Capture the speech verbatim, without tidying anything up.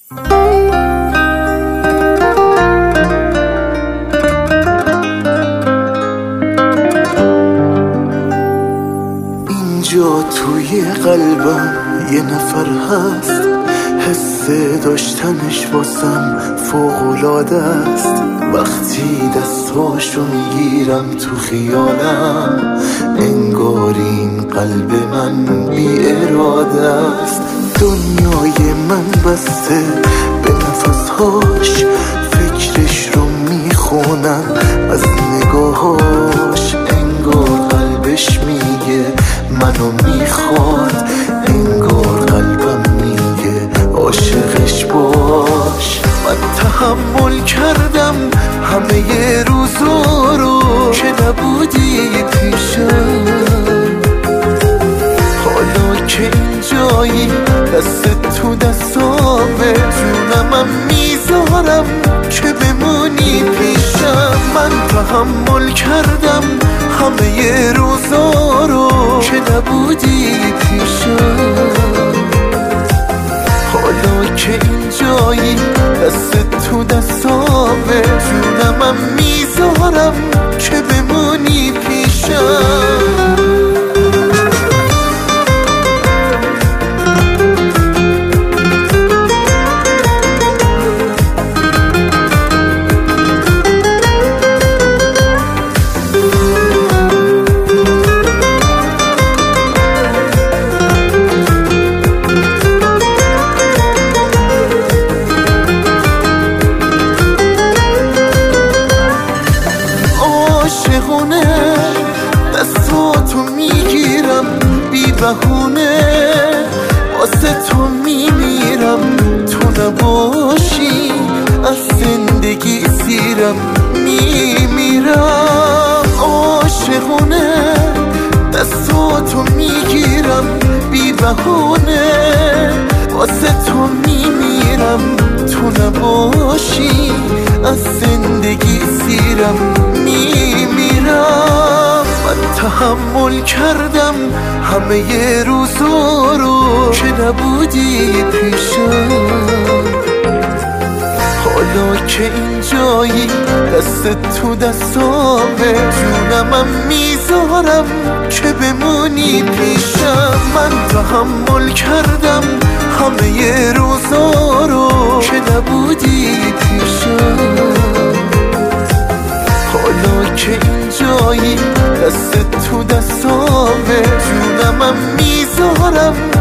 اینجا توی قلبم یه نفر هست، حس داشتنش واسم فوق‌العاده است. وقتی دستاشو میگیرم تو خیالم، انگار این قلب من بی اراده است. دنیای من بسته به نفسهاش، فکرش رو میخونم از نگاهاش. انگار قلبش میگه منو میخواد، انگار قلبم میگه عاشقش باش. من تحمل کردم همه ی روزا رو که نبودی پیشم. حالا که اینجایی دست تو دستامه، جونمم میذارم که بمونی پیشم. من تحمل کردم همه ی روزا رو که نبودی پیشم. حالا که اینجایی دست تو دستامه، جونمم میذارم که بمونی پیشم. عاشقونه دستاتو میگیرم بی بهونه، واسه تو میمیرم. تو نباشی از زندگی سیرم میمیرم. عاشقونه دستاتو میگیرم بی بهونه، واسه تو میمیرم. تو نباشی از زندگی سیرم میمیرم. من تحمل کردم همه ی روزا رو که نبودی پیشم. حالا که اینجایی دست تو دستامه، جونمم میذارم که بمونی پیشم. من تحمل کردم همه ی روزا رو که نبودی پیشم. حالا که اینجایی دست تو دستامه، جونمم میذارم